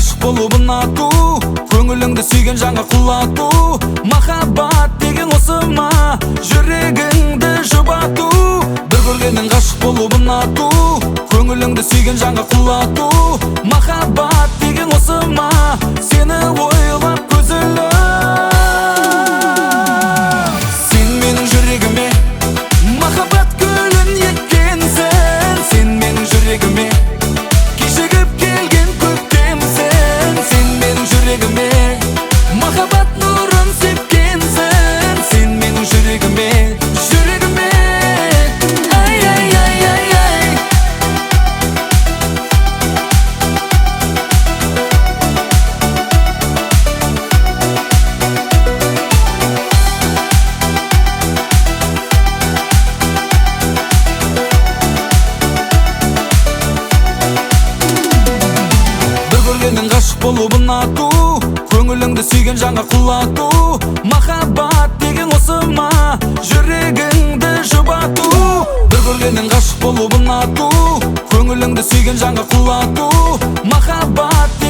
ғашық болу ұнату, көңіліңді сүйген жанға құлату. Махаббат деген осы ма, жүрегіңді жұбату. Бір көргеннен ғашық болу ұнату, көңіліңді сүйген жанға құлату. Махаббат деген осы ма, сені ойлап көз іліп. Сен менің жүрегіме махаббат гүлін еккенсің. Сен менің жүрегіме кешігіп келген көктемсің. Сен менің жүрегіме махаббат нұрын сепкенсің. Сен менің жүрегіме, жүрегіме. Ай, ай, ай, ай, ай. Көргеннен ғашық болу ұнату, көңіліңді сүйген жанға құлату. Махаббат деген осы ма, жүрегіңді жұбату. Бір көргеннен ғашық болу ұнату, көңіліңді сүйген жанға құлату. Махаббат